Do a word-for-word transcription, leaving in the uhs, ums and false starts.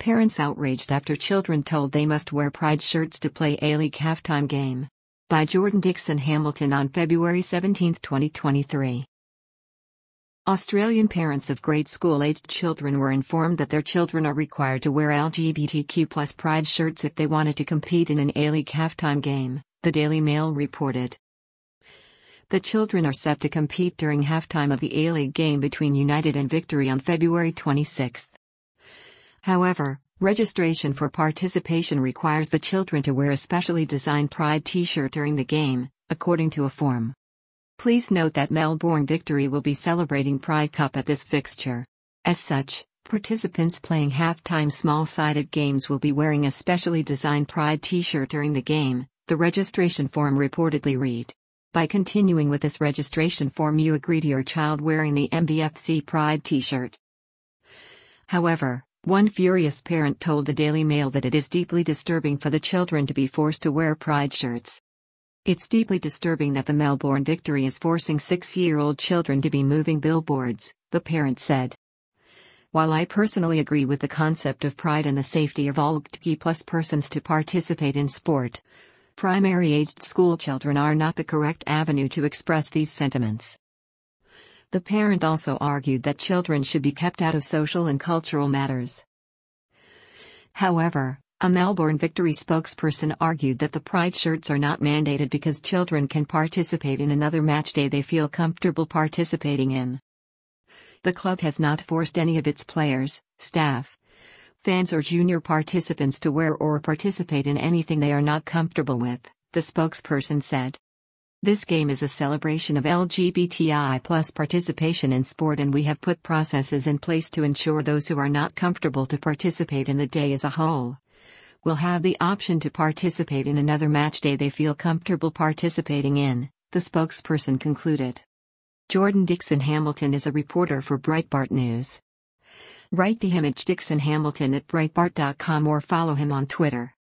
Parents outraged after children told they must wear pride shirts to play A-League halftime game. By Jordan Dixon Hamilton on February seventeenth, twenty twenty-three. Australian parents of grade school-aged children were informed that their children are required to wear L G B T Q plus pride shirts if they wanted to compete in an A-League halftime game, the Daily Mail reported. The children are set to compete during halftime of the A-League game between United and Victory on February twenty-sixth. However, registration for participation requires the children to wear a specially designed Pride t-shirt during the game, according to a form. Please note that Melbourne Victory will be celebrating Pride Cup at this fixture. As such, participants playing halftime small-sided games will be wearing a specially designed Pride t-shirt during the game, the registration form reportedly read. By continuing with this registration form, you agree to your child wearing the M V F C Pride t-shirt. However, one furious parent told the Daily Mail that it is deeply disturbing for the children to be forced to wear Pride shirts. It's deeply disturbing that the Melbourne Victory is forcing six-year-old children to be moving billboards, the parent said. While I personally agree with the concept of pride and the safety of all L G B T Q plus persons to participate in sport, primary-aged schoolchildren are not the correct avenue to express these sentiments. The parent also argued that children should be kept out of social and cultural matters. However, a Melbourne Victory spokesperson argued that the Pride shirts are not mandated because children can participate in another match day they feel comfortable participating in. The club has not forced any of its players, staff, fans or junior participants to wear or participate in anything they are not comfortable with, the spokesperson said. This game is a celebration of L G B T I plus participation in sport, and we have put processes in place to ensure those who are not comfortable to participate in the day as a whole will have the option to participate in another match day they feel comfortable participating in, the spokesperson concluded. Jordan Dixon Hamilton is a reporter for Breitbart News. Write the image Dixon Hamilton at Breitbart dot com or follow him on Twitter.